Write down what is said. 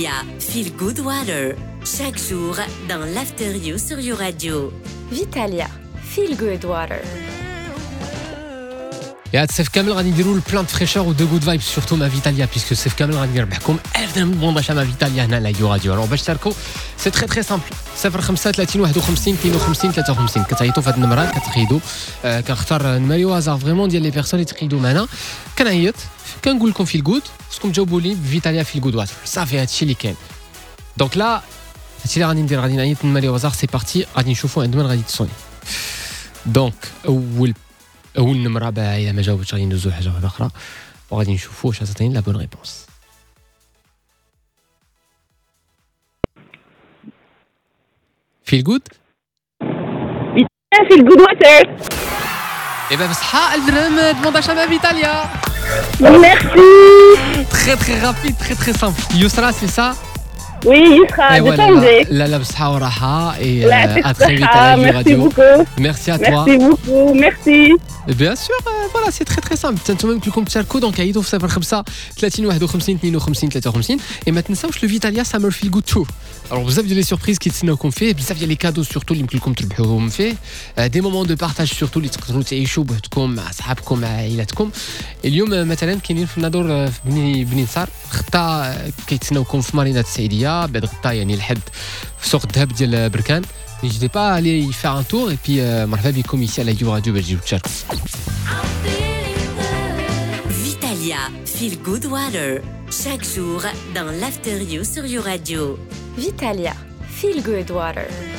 Vitalia, Feel Good Water. Chaque jour dans l'After You sur You Radio. Vitalia, Feel Good Water. Et هاد الصيف كامل غادي نديروا البلان دو فريشور و دو غود فايبس سورتو مع فيتاليا بيسكو الصيف كامل غادي نربحكم 1000 درهم بونطاشه مع فيتاليا هنا على يو راديو. باش تشاركوا سي تري تري سامبل 05 30 51 52 53 كتعيطوا في هاد النمره كتقيدوا كنختار نمريو هازار فريمون ديال لي بيرسون اللي تقيدوا معنا كنعيط كنقول لكم في الجود خصكم تجاوبوا لي فيتاليا في الجود واتر صافي هادشي اللي كاين. دونك لا هادشي اللي غادي ندير غادي نعيط نمريو هازار سي بارتي غادي نشوفوا عند من غادي تصوني. دونك أول نمرة إذا ما جاوبتش غادي ندوزو حاجة واحدة أخرى وغادي نشوفو واش غتعطيني لا بون ريبونس. فيل جود؟ فيل جود واتر. إيه بصحة 1000 درهم دمونداشا مع فيتاليا. ميرسي. Très très rapide, très très simple. Yousra, c'est ça? Oui, Yousra, de Tanger. La bsha wa raha et à très vite à la radio. Merci à toi. Merci beaucoup, merci. Et bien sûr, voilà, c'est très très simple. انتم يمكن لكم تشاركوا دونك عيطوا في 05 30 51 52 53 et ما تنساوش لو فيتاليا سامر فيل جود تور. Alors بزاف ديال لي سوربريز كيتسناوكم فيه بزاف ديال لي كادو سورتو اللي يمكن لكم تربحوهم فيه دي مومون دو بارطاج سورتو اللي تقدروا تعيشوا بوحدكم مع صحابكم مع عائلاتكم. اليوم مثلا كاينين في النادور في بني نصار غدا كيتسناوكم في مارينات السعيديه بعد غدا يعني الحد في سوق الذهب ديال بركان. N'hésitez pas à aller y faire un tour et puis مرحبا بكم ici à la You Radio باش تجيو تشاركوا. Vitalia, Feel Good Water. Chaque jour dans l'After You sur You Radio. Vitalia, Feel Good Water.